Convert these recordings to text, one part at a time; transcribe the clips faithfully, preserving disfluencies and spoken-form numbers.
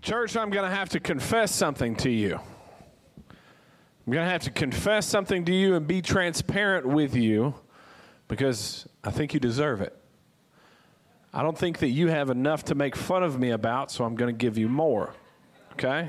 Church, I'm going to have to confess something to you. I'm going to have to confess something to you and be transparent with you because I think you deserve it. I don't think that you have enough to make fun of me about, so I'm going to give you more, okay?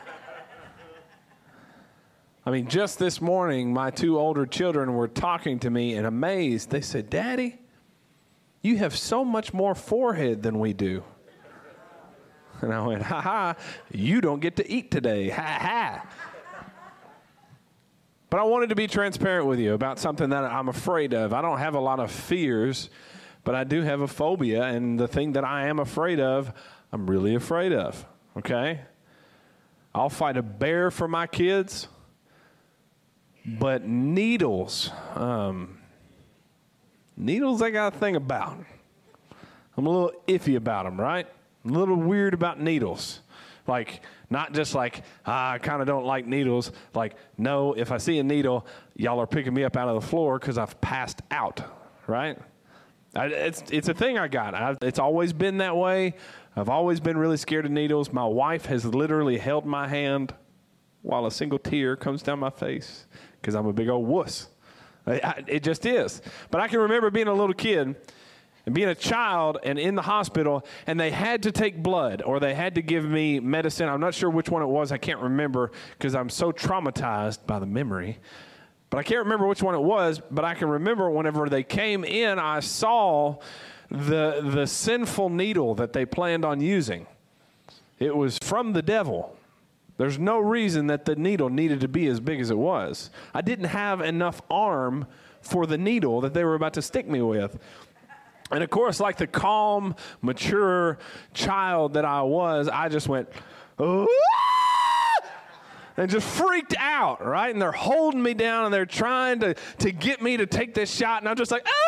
I mean, just this morning, my two older children were talking to me and amazed. They said, Daddy, you have so much more forehead than we do. And I went, ha ha, you don't get to eat today, ha ha. But I wanted to be transparent with you about something that I'm afraid of. I don't have a lot of fears, but I do have a phobia, and the thing that I am afraid of, I'm really afraid of, okay? I'll fight a bear for my kids, but needles, um, needles I got a thing about. I'm a little iffy about them, right? I'm a little weird about needles. Like, not just like, ah, I kind of don't like needles. Like, no, if I see a needle, y'all are picking me up out of the floor because I've passed out, right? I, it's it's a thing I got. I, it's always been that way. I've always been really scared of needles. My wife has literally held my hand while a single tear comes down my face because I'm a big old wuss. I, I, it just is. But I can remember being a little kid and being a child and in the hospital, and they had to take blood or they had to give me medicine. I'm not sure which one it was. I can't remember because I'm so traumatized by the memory. But I can't remember which one it was, but I can remember whenever they came in, I saw the, the sinful needle that they planned on using. It was from the devil. There's no reason that the needle needed to be as big as it was. I didn't have enough arm for the needle that they were about to stick me with. And, of course, like the calm, mature child that I was, I just went, oh, and just freaked out, right? And they're holding me down, and they're trying to, to get me to take this shot, and I'm just like,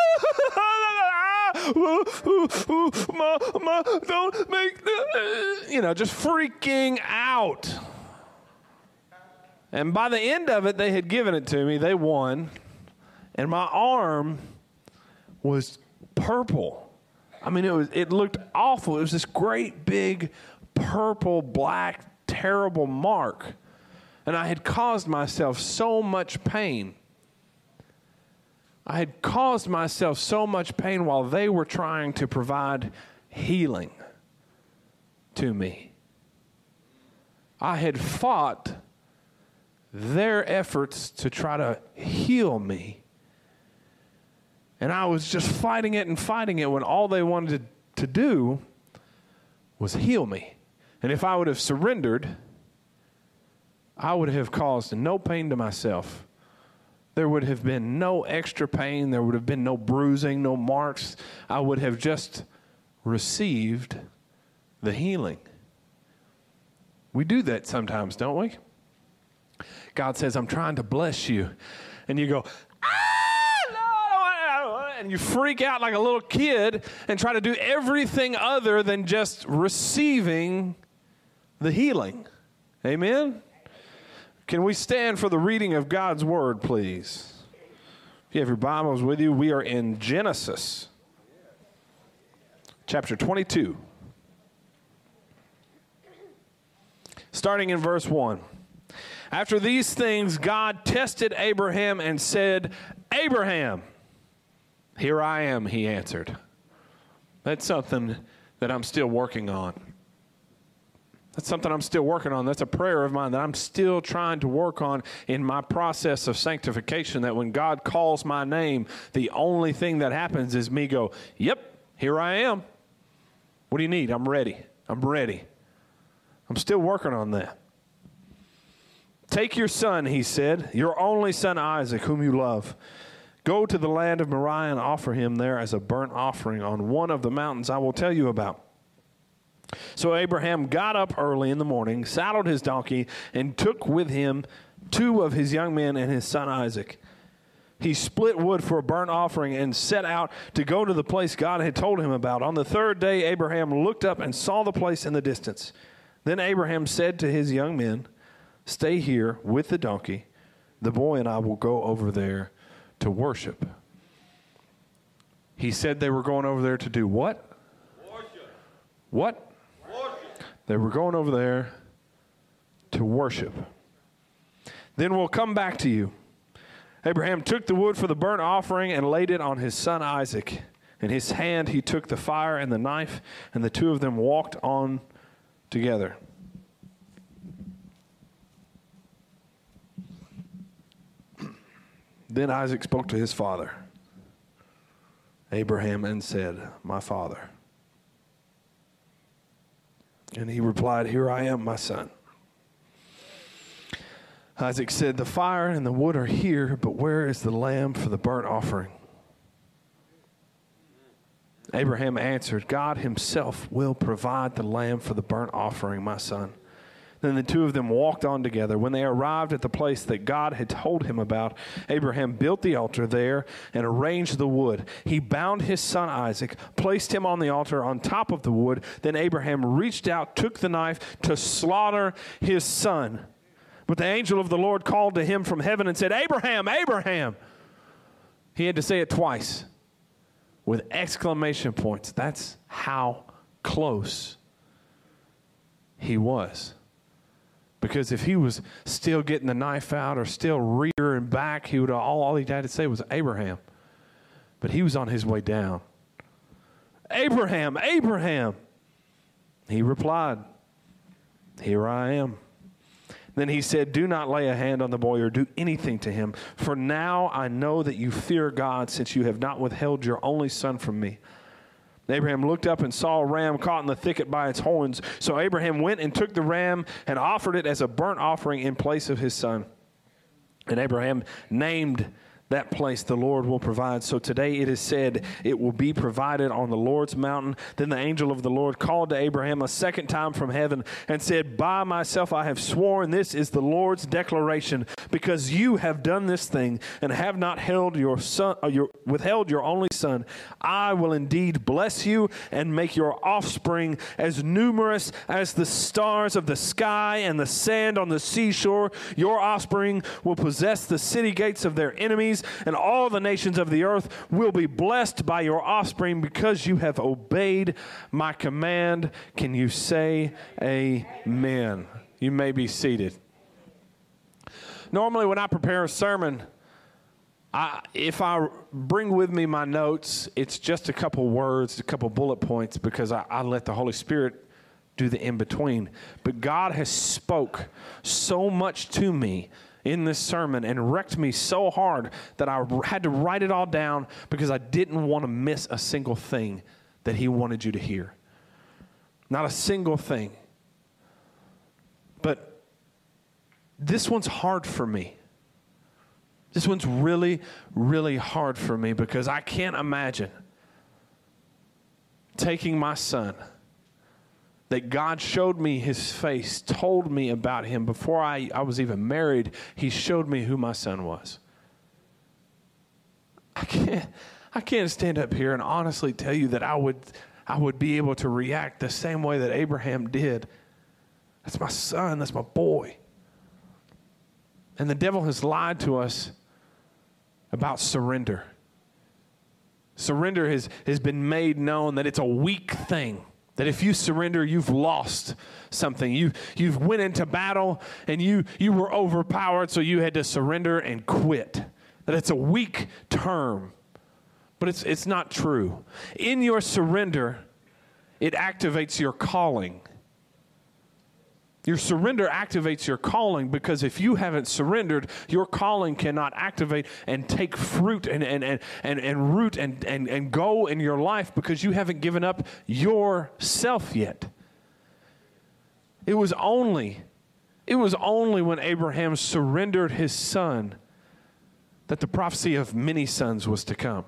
ma, ma, don't make, you know, just freaking out. And by the end of it, they had given it to me. They won. And my arm was purple. I mean, it was it looked awful. It was this great big purple, black, terrible mark. And I had caused myself so much pain. I had caused myself so much pain while they were trying to provide healing to me. I had fought their efforts to try to heal me. And I was just fighting it and fighting it when all they wanted to do was heal me. And if I would have surrendered, I would have caused no pain to myself. There would have been no extra pain. There would have been no bruising, no marks. I would have just received the healing. We do that sometimes, don't we? God says, I'm trying to bless you. And you go, and you freak out like a little kid and try to do everything other than just receiving the healing. Amen? Can we stand for the reading of God's word, please? If you have your Bibles with you, we are in Genesis, chapter twenty-two. Starting in verse one. After these things, God tested Abraham and said, Abraham, here I am, he answered. That's something that I'm still working on. That's something I'm still working on. That's a prayer of mine that I'm still trying to work on in my process of sanctification, that when God calls my name, the only thing that happens is me go, yep, here I am. What do you need? I'm ready. I'm ready. I'm still working on that. Take your son, he said, your only son Isaac, whom you love. Go to the land of Moriah and offer him there as a burnt offering on one of the mountains I will tell you about. So Abraham got up early in the morning, saddled his donkey, and took with him two of his young men and his son Isaac. He split wood for a burnt offering and set out to go to the place God had told him about. On the third day, Abraham looked up and saw the place in the distance. Then Abraham said to his young men, stay here with the donkey. The boy and I will go over there to worship. He said they were going over there to do what? Worship. What? Worship. They were going over there to worship. Then we'll come back to you. Abraham took the wood for the burnt offering and laid it on his son Isaac. In his hand he took the fire and the knife, and the two of them walked on together. Then Isaac spoke to his father, Abraham, and said, "My father." And he replied, "Here I am, my son." Isaac said, "The fire and the wood are here, but where is the lamb for the burnt offering?" Abraham answered, "God himself will provide the lamb for the burnt offering, my son." Then the two of them walked on together. When they arrived at the place that God had told him about, Abraham built the altar there and arranged the wood. He bound his son Isaac, placed him on the altar on top of the wood. Then Abraham reached out, took the knife to slaughter his son. But the angel of the Lord called to him from heaven and said, "Abraham, Abraham." He had to say it twice with exclamation points. That's how close he was. Because if he was still getting the knife out or still rearing back, he would all, all he had to say was Abraham. But he was on his way down. "Abraham, Abraham." He replied, "Here I am." Then he said, "Do not lay a hand on the boy or do anything to him, for now I know that you fear God, since you have not withheld your only son from me." Abraham looked up and saw a ram caught in the thicket by its horns. So Abraham went and took the ram and offered it as a burnt offering in place of his son. And Abraham named that place, "The Lord will provide." So today it is said, "It will be provided on the Lord's mountain." Then the angel of the Lord called to Abraham a second time from heaven and said, "By myself I have sworn, this is the Lord's declaration, because you have done this thing and have not held your son, uh, your, withheld your only son. I will indeed bless you and make your offspring as numerous as the stars of the sky and the sand on the seashore. Your offspring will possess the city gates of their enemies, and all the nations of the earth will be blessed by your offspring, because you have obeyed my command." Can you say amen? You may be seated. Normally when I prepare a sermon, I, if I bring with me my notes, it's just a couple words, a couple bullet points, because I, I let the Holy Spirit do the in-between. But God has spoke so much to me in this sermon and wrecked me so hard that I had to write it all down, because I didn't want to miss a single thing that he wanted you to hear. Not a single thing. But this one's hard for me. This one's really, really hard for me, because I can't imagine taking my son that God showed me his face, told me about him before I, I was even married. He showed me who my son was. I can't, I can't stand up here and honestly tell you that I would, I would be able to react the same way that Abraham did. That's my son. That's my boy. And the devil has lied to us about surrender. Surrender has, has been made known that it's a weak thing. That if you surrender, you've lost something. You, you've went into battle and you, you were overpowered, so you had to surrender and quit. That it's a weak term, but it's, it's not true. In your surrender, it activates your calling. Your surrender activates your calling, because if you haven't surrendered, your calling cannot activate and take fruit and, and, and, and, and root and, and, and go in your life, because you haven't given up yourself yet. It was only, it was only when Abraham surrendered his son that the prophecy of many sons was to come.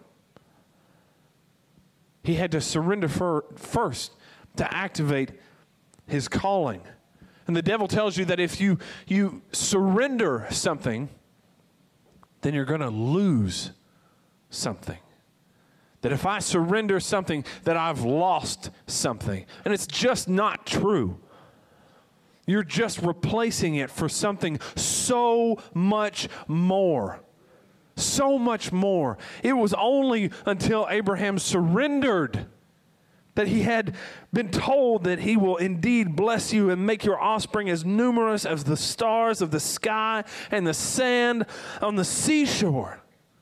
He had to surrender for, first to activate his calling. And the devil tells you that if you, you surrender something, then you're going to lose something. That if I surrender something, that I've lost something. And it's just not true. You're just replacing it for something so much more. So much more. It was only until Abraham surrendered that he had been told that he will indeed bless you and make your offspring as numerous as the stars of the sky and the sand on the seashore.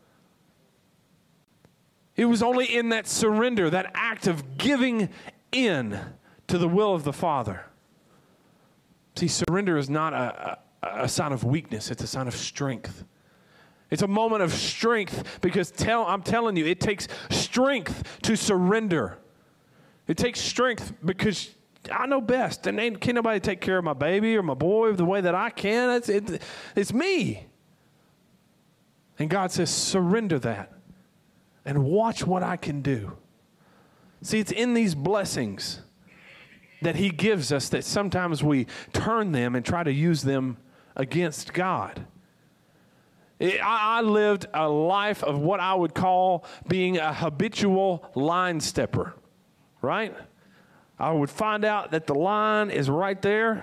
It was only in that surrender, that act of giving in to the will of the Father. See, surrender is not a, a, a sign of weakness. It's a sign of strength. It's a moment of strength because tell, I'm telling you, it takes strength to surrender. It takes strength because I know best, and ain't, can't nobody take care of my baby or my boy the way that I can. It's, it, it's me. And God says, surrender that and watch what I can do. See, it's in these blessings that he gives us that sometimes we turn them and try to use them against God. I, I lived a life of what I would call being a habitual line stepper. Right? I would find out that the line is right there.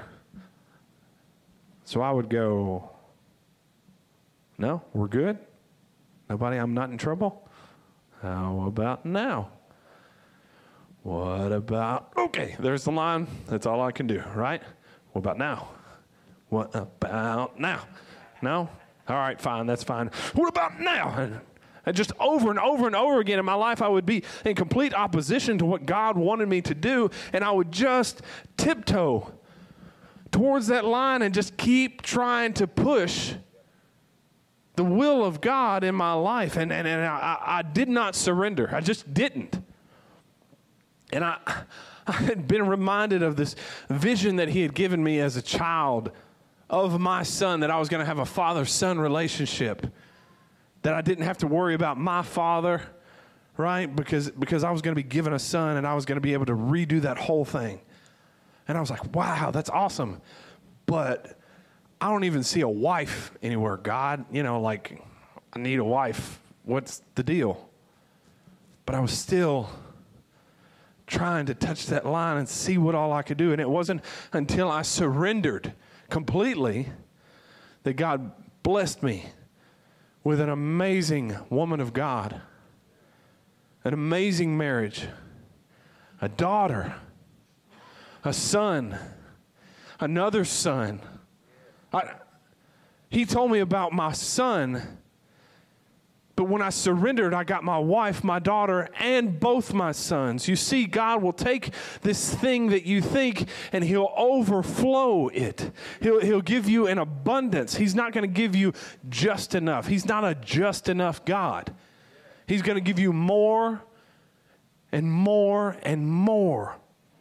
So I would go, no, we're good. Nobody, I'm not in trouble. How about now? What about, okay, there's the line. That's all I can do, right? What about now? What about now? No? All right, fine, that's fine. What about now? And just over and over and over again in my life, I would be in complete opposition to what God wanted me to do, and I would just tiptoe towards that line and just keep trying to push the will of God in my life. And, and, and I, I did not surrender. I just didn't. And I, I had been reminded of this vision that he had given me as a child of my son, that I was going to have a father-son relationship, that I didn't have to worry about my father, right? Because, because I was going to be given a son and I was going to be able to redo that whole thing. And I was like, wow, that's awesome. But I don't even see a wife anywhere, God. You know, like, I need a wife. What's the deal? But I was still trying to touch that line and see what all I could do. And it wasn't until I surrendered completely that God blessed me with an amazing woman of God, an amazing marriage, a daughter, a son, another son. I, he told me about my son, but when I surrendered, I got my wife, my daughter, and both my sons. You see, God will take this thing that you think and he'll overflow it. He'll, he'll give you an abundance. He's not going to give you just enough. He's not a just enough God. He's going to give you more and more and more.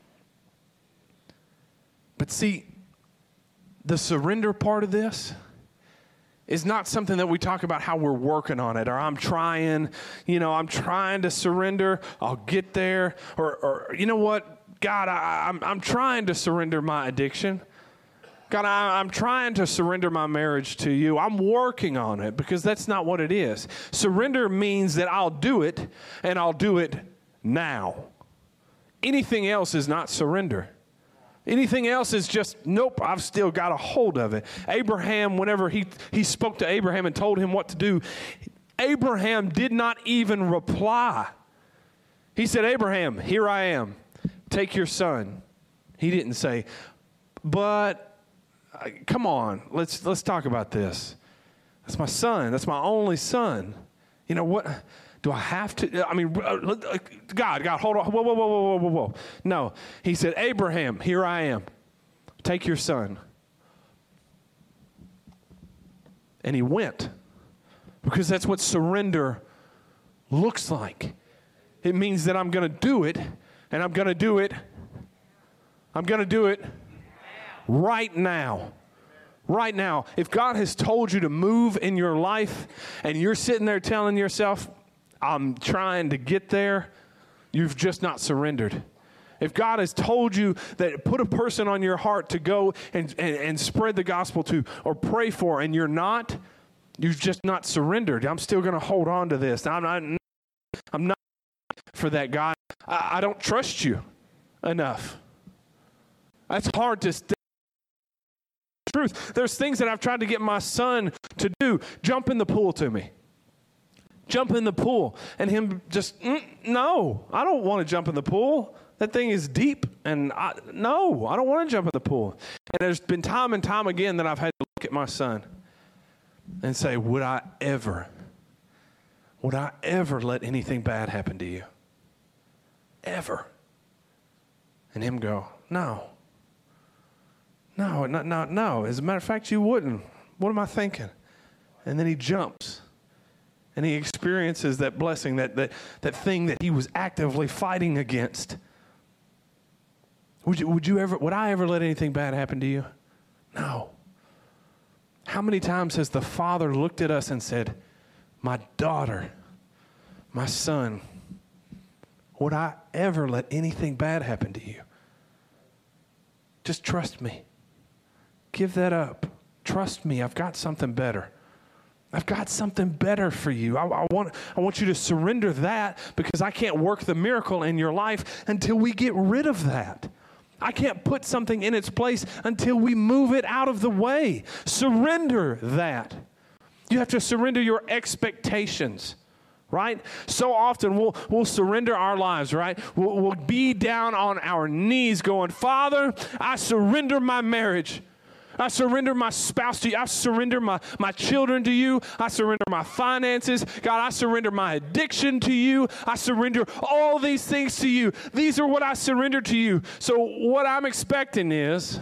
But see, the surrender part of this is not something that we talk about how we're working on it, or I'm trying, you know, I'm trying to surrender, I'll get there, or, or you know what, God, I, I'm, I'm trying to surrender my addiction. God, I, I'm trying to surrender my marriage to you. I'm working on it, because that's not what it is. Surrender means that I'll do it, and I'll do it now. Anything else is not surrender. Anything else is just, nope, I've still got a hold of it. Abraham, whenever he, he spoke to Abraham and told him what to do, Abraham did not even reply. He said, Abraham, here I am. Take your son. He didn't say, but uh, come on, let's, let's talk about this. That's my son. That's my only son. You know what? Do I have to? I mean, God, God, hold on. Whoa, whoa, whoa, whoa, whoa, whoa. No. He said, Abraham, here I am. Take your son. And he went. Because that's what surrender looks like. It means that I'm going to do it, and I'm going to do it. I'm going to do it right now. Right now. If God has told you to move in your life, and you're sitting there telling yourself, I'm trying to get there, you've just not surrendered. If God has told you that put a person on your heart to go and, and, and spread the gospel to or pray for, and you're not, you've just not surrendered. I'm still going to hold on to this. I'm not, I'm not for that, God. I, I don't trust you enough. That's hard to stay. Truth. There's things that I've tried to get my son to do. Jump in the pool to me. Jump in the pool. And him just, mm, no, I don't want to jump in the pool. That thing is deep, and I, no, I don't want to jump in the pool. And there's been time and time again that I've had to look at my son and say, would I ever, would I ever let anything bad happen to you? Ever? And him go, no. No, no, no, no. As a matter of fact, you wouldn't. What am I thinking? And then he jumps. And he experiences that blessing, that, that, that thing that he was actively fighting against. Would you, would you ever, would I ever let anything bad happen to you? No. How many times has the Father looked at us and said, my daughter, my son, would I ever let anything bad happen to you? Just trust me. Give that up. Trust me. I've got something better. I've got something better for you. I, I want, I want you to surrender that because I can't work the miracle in your life until we get rid of that. I can't put something in its place until we move it out of the way. Surrender that. You have to surrender your expectations, right? So often we'll, we'll surrender our lives, right? We'll, we'll be down on our knees going, Father, I surrender my marriage. I surrender my spouse to you. I surrender my, my children to you. I surrender my finances. God, I surrender my addiction to you. I surrender all these things to you. These are what I surrender to you. So what I'm expecting is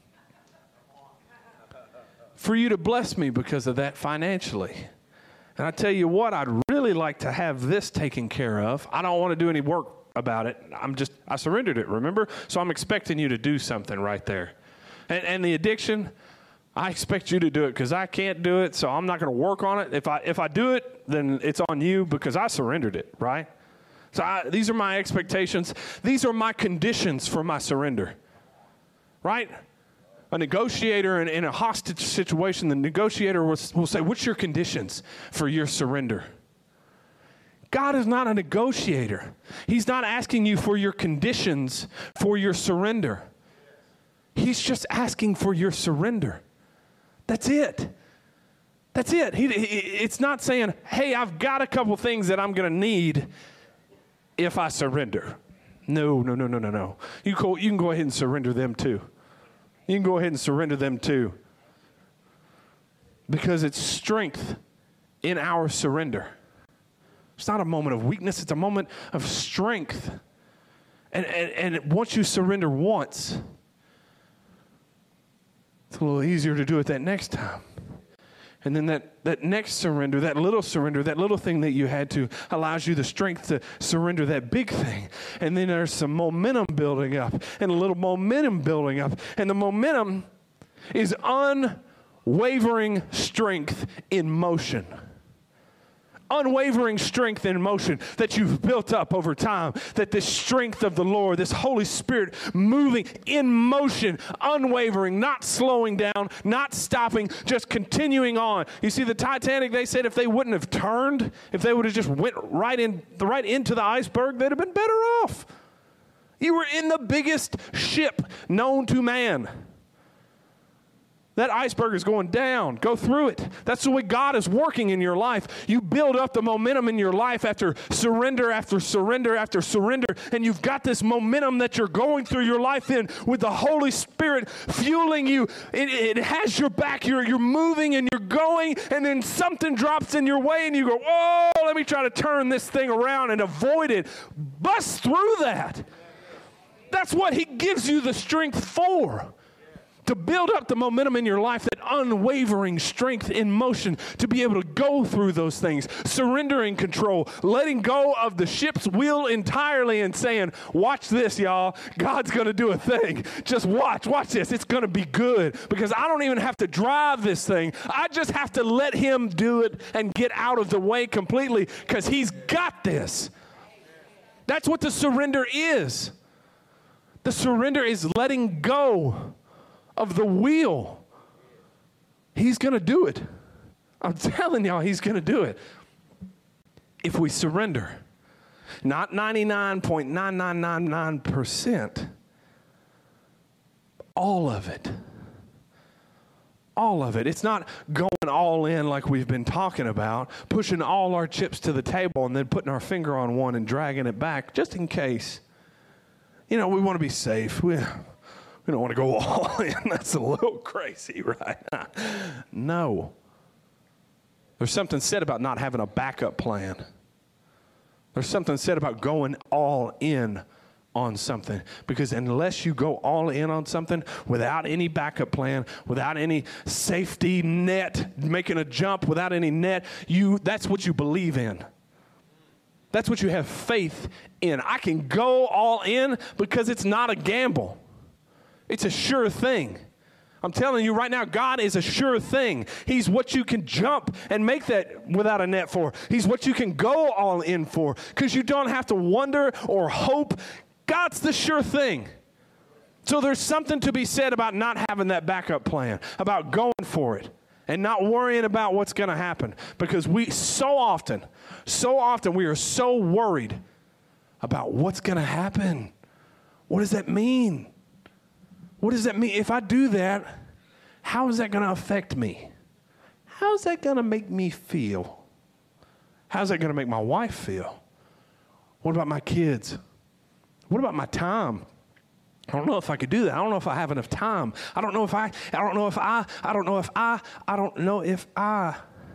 for you to bless me because of that financially. And I tell you what, I'd really like to have this taken care of. I don't want to do any work about it. I'm just, I surrendered it, remember? So I'm expecting you to do something right there. And, and the addiction, I expect you to do it because I can't do it, so I'm not going to work on it. If I if I do it, then it's on you because I surrendered it, right? So I, these are my expectations. These are my conditions for my surrender, right? A negotiator in, in a hostage situation, the negotiator will, will say, what's your conditions for your surrender? God is not a negotiator. He's not asking you for your conditions for your surrender. He's just asking for your surrender. That's it. That's it. He, he, it's not saying, hey, I've got a couple things that I'm going to need if I surrender. No, no, no, no, no, no. You, go, you can go ahead and surrender them too. You can go ahead and surrender them too. Because it's strength in our surrender. It's not a moment of weakness. It's a moment of strength. And, and, and once you surrender once, it's a little easier to do it that next time. And then that, that next surrender, that little surrender, that little thing that you had to allows you the strength to surrender that big thing. And then there's some momentum building up and a little momentum building up. And the momentum is unwavering strength in motion. Unwavering strength in motion that you've built up over time, that this strength of the Lord, this Holy Spirit moving in motion, unwavering, not slowing down, not stopping, just continuing on. You see, the Titanic, they said if they wouldn't have turned, if they would have just went right in, right into the iceberg, they'd have been better off. You were in the biggest ship known to man. That iceberg is going down. Go through it. That's the way God is working in your life. You build up the momentum in your life after surrender, after surrender, after surrender, and you've got this momentum that you're going through your life in with the Holy Spirit fueling you. It, it has your back. You're, you're moving and you're going, and then something drops in your way, and you go, whoa, let me try to turn this thing around and avoid it. Bust through that. That's what He gives you the strength for. To build up the momentum in your life, that unwavering strength in motion to be able to go through those things, surrendering control, letting go of the ship's wheel entirely and saying, watch this, y'all. God's going to do a thing. Just watch, watch this. It's going to be good because I don't even have to drive this thing. I just have to let Him do it and get out of the way completely because He's got this. That's what the surrender is. The surrender is letting go of the wheel. He's going to do it. I'm telling y'all, He's going to do it. If we surrender, not ninety-nine point nine nine nine nine percent, all of it. All of it. It's not going all in like we've been talking about, pushing all our chips to the table and then putting our finger on one and dragging it back just in case. you know, we want to be safe. We, we don't want to go all in. That's a little crazy, right? No. There's something said about not having a backup plan. There's something said about going all in on something, because unless you go all in on something without any backup plan, without any safety net, making a jump without any net, you that's what you believe in. That's what you have faith in. I can go all in because it's not a gamble. It's a sure thing. I'm telling you right now, God is a sure thing. He's what you can jump and make that without a net for. He's what you can go all in for, because you don't have to wonder or hope. God's the sure thing. So there's something to be said about not having that backup plan, about going for it and not worrying about what's going to happen. Because we so often, so often we are so worried about what's going to happen. What does that mean? What does that mean? If I do that, how is that going to affect me? How's that going to make me feel? How's that going to make my wife feel? What about my kids? What about my time? I don't know if I could do that. I don't know if I have enough time. I don't know if I, I don't know if I, I don't know if I, I don't know if I.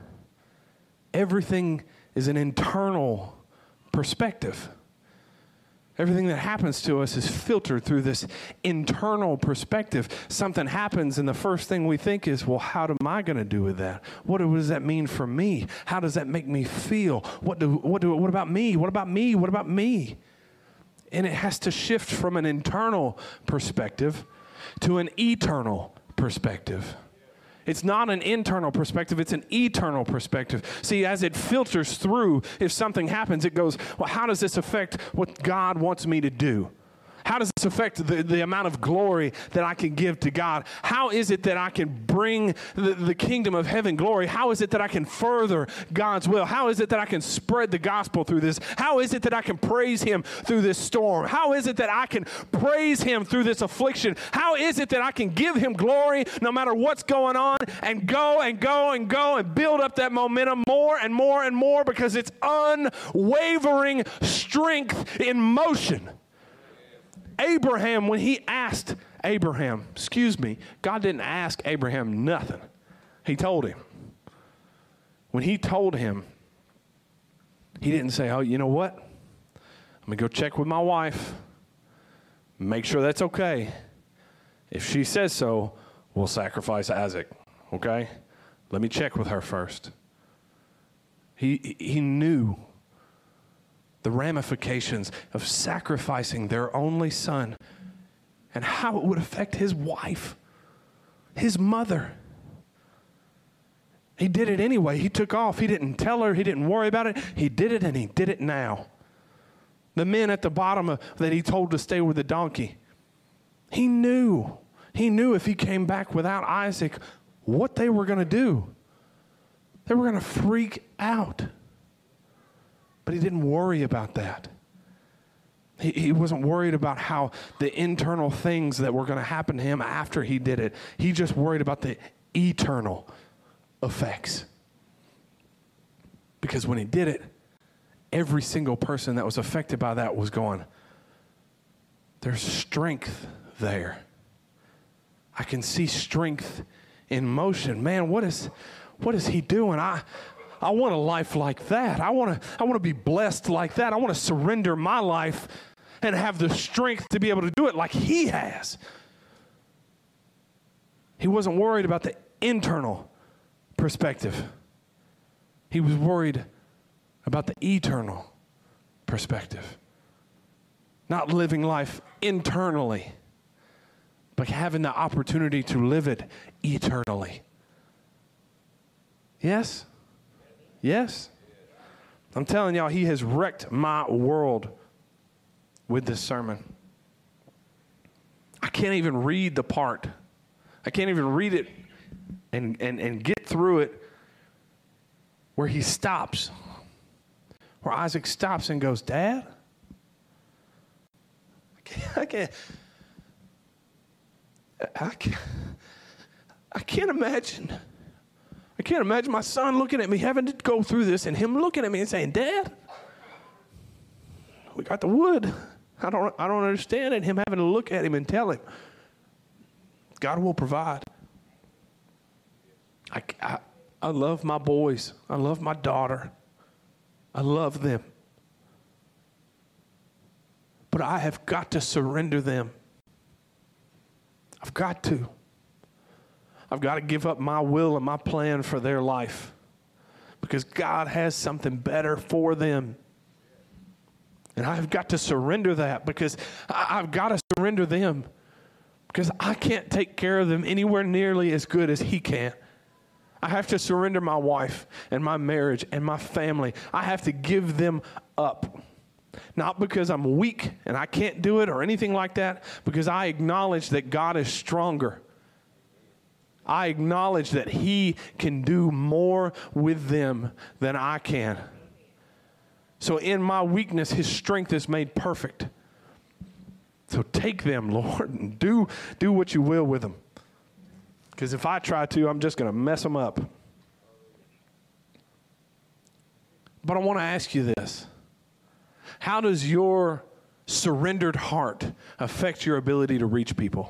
Everything is an internal perspective. Everything that happens to us is filtered through this internal perspective. Something happens, and the first thing we think is, well, how am I going to do with that? What does that mean for me? How does that make me feel? What do, what do, what about me? What about me? What about me? And it has to shift from an internal perspective to an eternal perspective. It's not an internal perspective, it's an eternal perspective. See, as it filters through, if something happens, it goes, well, how does this affect what God wants me to do? How does this affect the, the amount of glory that I can give to God? How is it that I can bring the, the kingdom of heaven glory? How is it that I can further God's will? How is it that I can spread the gospel through this? How is it that I can praise him through this storm? How is it that I can praise him through this affliction? How is it that I can give him glory no matter what's going on, and go and go and go and build up that momentum more and more and more, because it's unwavering strength in motion. Abraham, when he asked Abraham, excuse me, God didn't ask Abraham nothing. He told him. When he told him, he didn't say, oh, you know what? I'm going to go check with my wife, make sure that's okay. If she says so, we'll sacrifice Isaac, okay? Let me check with her first. He, he knew the ramifications of sacrificing their only son and how it would affect his wife, his mother. He did it anyway. He took off. He didn't tell her. He didn't worry about it. He did it, and he did it now. The men at the bottom of, that he told to stay with the donkey, he knew. He knew if he came back without Isaac, what they were going to do. They were going to freak out. But he didn't worry about that. He, he wasn't worried about how the internal things that were going to happen to him after he did it. He just worried about the eternal effects. Because when he did it, every single person that was affected by that was going, there's strength there. I can see strength in motion. Man, what is, what is he doing? I... I want a life like that. I want to I want to be blessed like that. I want to surrender my life and have the strength to be able to do it like he has. He wasn't worried about the internal perspective. He was worried about the eternal perspective. Not living life internally, but having the opportunity to live it eternally. Yes? Yes. I'm telling y'all, he has wrecked my world with this sermon. I can't even read the part. I can't even read it and, and, and get through it where he stops, where Isaac stops and goes, Dad? I can't, I can't, I can't, I can't imagine. I can't imagine my son looking at me, having to go through this, and him looking at me and saying, Dad, we got the wood. I don't, I don't understand it. Him having to look at him and tell him, God will provide. I, I, I love my boys. I love my daughter. I love them. But I have got to surrender them. I've got to. I've got to give up my will and my plan for their life because God has something better for them. And I've got to surrender that because I, I've got to surrender them because I can't take care of them anywhere nearly as good as He can. I have to surrender my wife and my marriage and my family. I have to give them up. Not because I'm weak and I can't do it or anything like that, because I acknowledge that God is stronger. I acknowledge that He can do more with them than I can. So in my weakness, His strength is made perfect. So take them, Lord, and do, do what you will with them. Because if I try to, I'm just going to mess them up. But I want to ask you this. How does your surrendered heart affect your ability to reach people?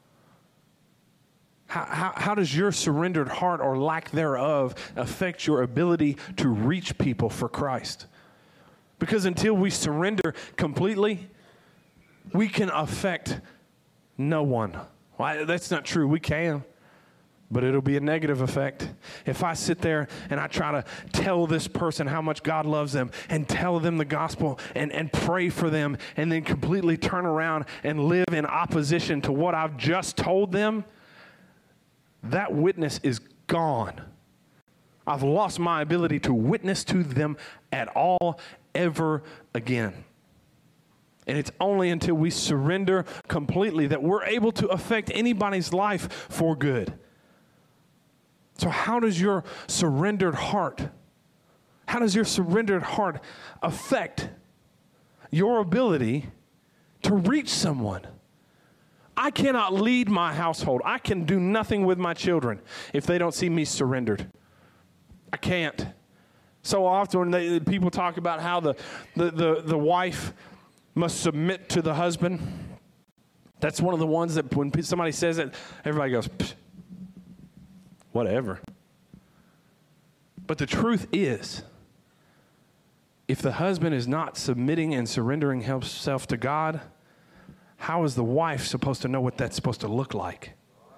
How, how, how does your surrendered heart or lack thereof affect your ability to reach people for Christ? Because until we surrender completely, we can affect no one. Well, that's not true. We can. But it'll be a negative effect. If I sit there and I try to tell this person how much God loves them and tell them the gospel and, and pray for them and then completely turn around and live in opposition to what I've just told them, that witness is gone. I've lost my ability to witness to them at all ever again. And it's only until we surrender completely that we're able to affect anybody's life for good. So how does your surrendered heart, how does your surrendered heart affect your ability to reach someone? I cannot lead my household. I can do nothing with my children if they don't see me surrendered. I can't. So often they, people talk about how the, the, the, the wife must submit to the husband. That's one of the ones that when somebody says it, everybody goes, psh. Whatever. But the truth is, if the husband is not submitting and surrendering himself to God, how is the wife supposed to know what that's supposed to look like?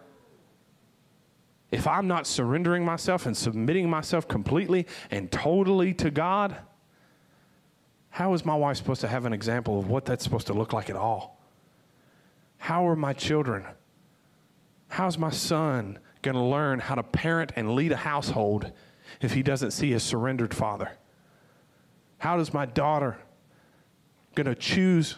If I'm not surrendering myself and submitting myself completely and totally to God, how is my wife supposed to have an example of what that's supposed to look like at all? How are my children? How's my son going to learn how to parent and lead a household if he doesn't see a surrendered father? How does my daughter going to choose?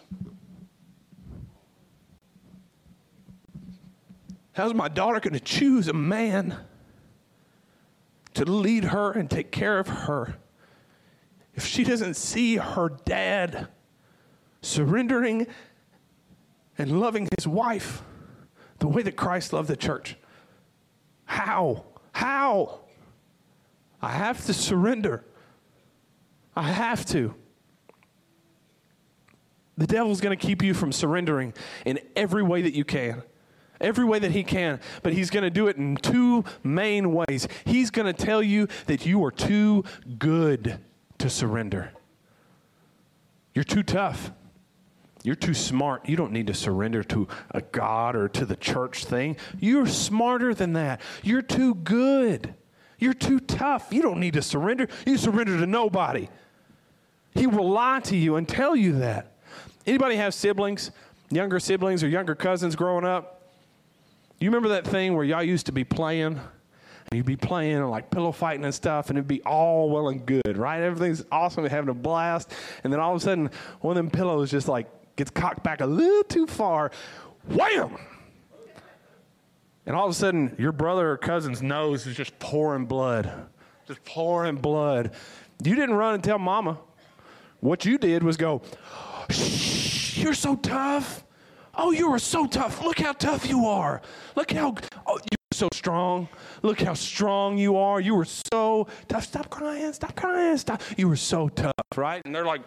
How's my daughter going to choose a man to lead her and take care of her if she doesn't see her dad surrendering and loving his wife the way that Christ loved the church? How? How? I have to surrender. I have to. The devil's going to keep you from surrendering in every way that you can. Every way that he can. But he's going to do it in two main ways. He's going to tell you that you are too good to surrender. You're too tough. You're too smart. You don't need to surrender to a God or to the church thing. You're smarter than that. You're too good. You're too tough. You don't need to surrender. You surrender to nobody. He will lie to you and tell you that. Anybody have siblings, younger siblings or younger cousins growing up? You remember that thing where y'all used to be playing? And you'd be playing like pillow fighting and stuff, and it'd be all well and good, right? Everything's awesome, having a blast. And then all of a sudden, one of them pillows just like gets cocked back a little too far. Wham! And all of a sudden, your brother or cousin's nose is just pouring blood. Just pouring blood. You didn't run and tell mama. What you did was go, shh, you're so tough. Oh, you are so tough. Look how tough you are. Look how, oh, you're so strong. Look how strong you are. You were so tough. Stop crying. Stop crying. Stop. You were so tough, right? And they're like,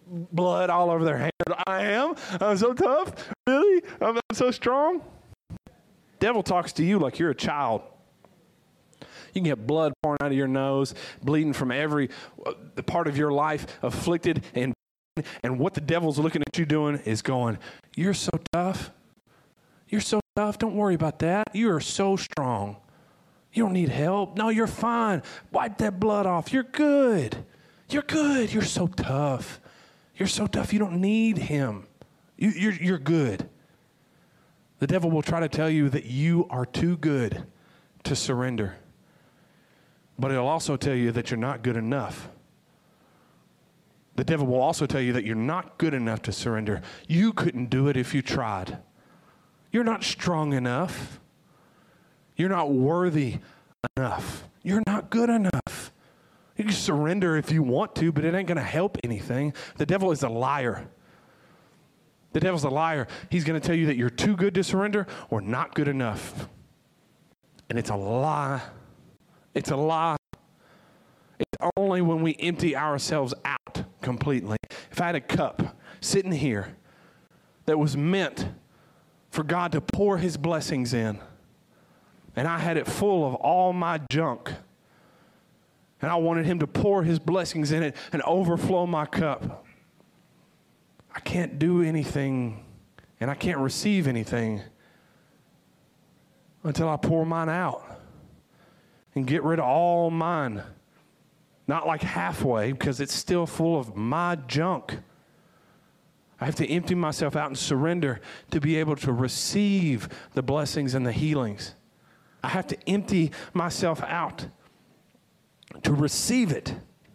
blood all over their hand. I am? I'm so tough? Really? I'm, I'm so strong? Devil talks to you like you're a child. You can get blood pouring out of your nose, bleeding from every uh, part of your life, afflicted, and and what the devil's looking at you doing is going, you're so tough. You're so tough. Don't worry about that. You are so strong. You don't need help. No, you're fine. Wipe that blood off. You're good. You're good. You're so tough. You're so tough. You don't need him. You, you're, you're good. The devil will try to tell you that you are too good to surrender. But he'll also tell you that you're not good enough. The devil will also tell you that you're not good enough to surrender. You couldn't do it if you tried. You're not strong enough. You're not worthy enough. You're not good enough. You can surrender if you want to, but it ain't going to help anything. The devil is a liar. The devil's a liar. He's going to tell you that you're too good to surrender or not good enough. And it's a lie. It's a lie. It's only when we empty ourselves out completely. If I had a cup sitting here that was meant for God to pour his blessings in, and I had it full of all my junk, and I wanted him to pour his blessings in it and overflow my cup, I can't do anything and I can't receive anything until I pour mine out and get rid of all mine. Not like halfway, because it's still full of my junk. I have to empty myself out and surrender to be able to receive the blessings and the healings. I have to empty myself out to receive it.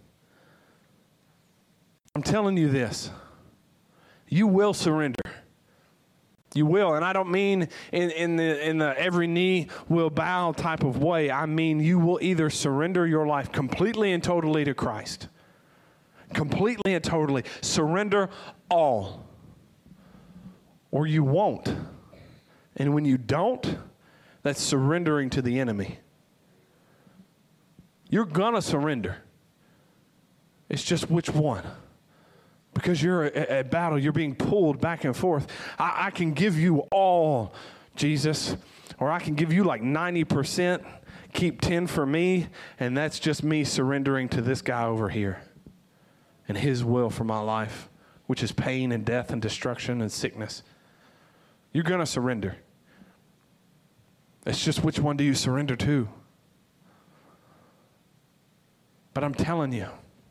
I'm telling you this. You will surrender. You will, and I don't mean in, in the in the every knee will bow type of way. I mean you will either surrender your life completely and totally to Christ. Completely and totally. Surrender all. Or you won't. And when you don't, that's surrendering to the enemy. You're gonna surrender. It's just which one. Because you're at a battle, you're being pulled back and forth. I, I can give you all, Jesus, or I can give you like ninety percent, keep ten for me, and that's just me surrendering to this guy over here and his will for my life, which is pain and death and destruction and sickness. You're going to surrender. It's just which one do you surrender to? But I'm telling you,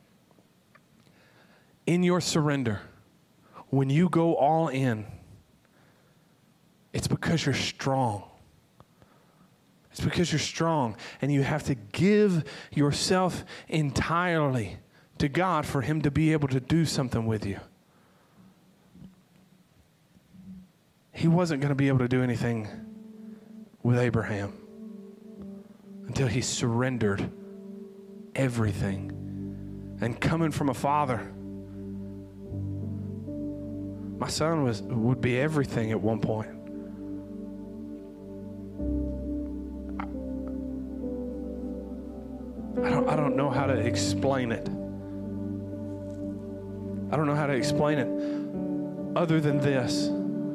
in your surrender, when you go all in, it's because you're strong. It's because you're strong, and you have to give yourself entirely to God for him to be able to do something with you. He wasn't going to be able to do anything with Abraham until he surrendered everything. And coming from a father, my son was would be everything at one point. I don't, I don't know how to explain it. I don't know how to explain it other than this.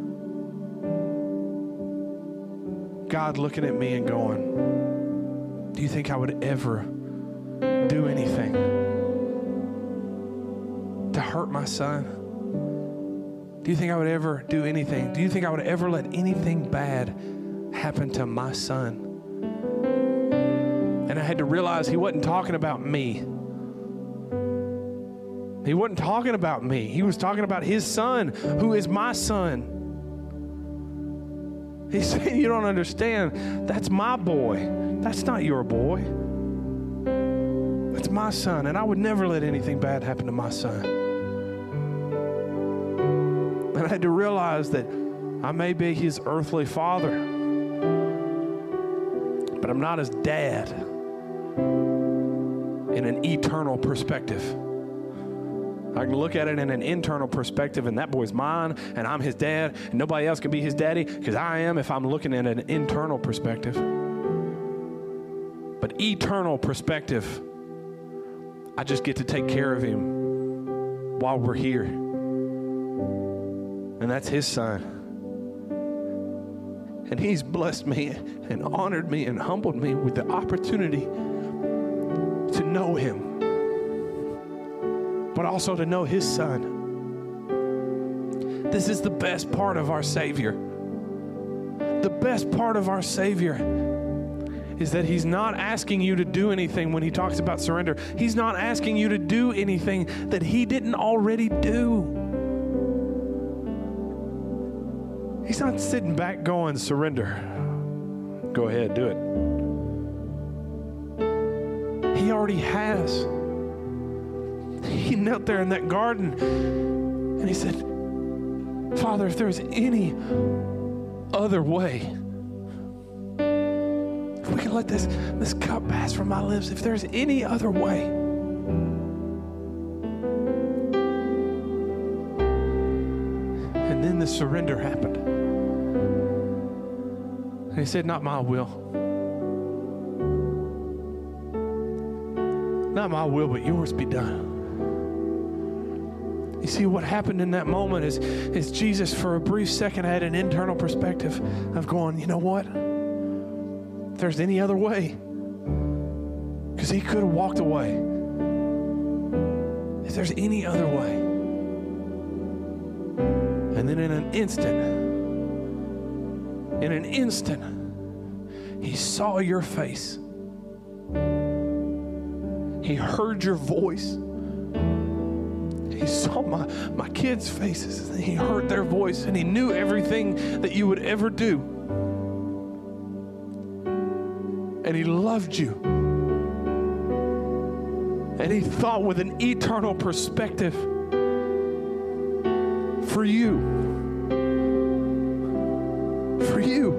God looking at me and going, do you think I would ever do anything to hurt my son? Do you think I would ever do anything? Do you think I would ever let anything bad happen to my son? And I had to realize he wasn't talking about me. He wasn't talking about me. He was talking about his son, who is my son. He's saying, you don't understand. That's my boy. That's not your boy. That's my son. And I would never let anything bad happen to my son. And I had to realize that I may be his earthly father, but I'm not his dad in an eternal perspective. I can look at it in an internal perspective, and that boy's mine, and I'm his dad, and nobody else can be his daddy, because I am if I'm looking at an internal perspective. But eternal perspective, I just get to take care of him while we're here. And that's his son. And he's blessed me and honored me and humbled me with the opportunity to know him, but also to know his son. This is the best part of our Savior. The best part of our Savior is that he's not asking you to do anything when he talks about surrender. He's not asking you to do anything that he didn't already do. He's not sitting back going, surrender. Go ahead, do it. He already has. He knelt there in that garden and he said, Father, if there's any other way, if we can let this, this cup pass from my lips, if there's any other way. And then the surrender happened. And he said, not my will. Not my will, but yours be done. You see, what happened in that moment is, is Jesus, for a brief second, had an internal perspective of going, you know what? If there's any other way, because he could have walked away. If there's any other way. And then in an instant, in an instant, he saw your face. He heard your voice. He saw my, my kids' faces, and he heard their voice, and he knew everything that you would ever do. And he loved you. And he thought with an eternal perspective for you. For you.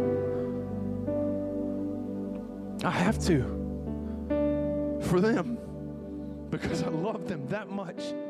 I have to. For them. Because I love them that much.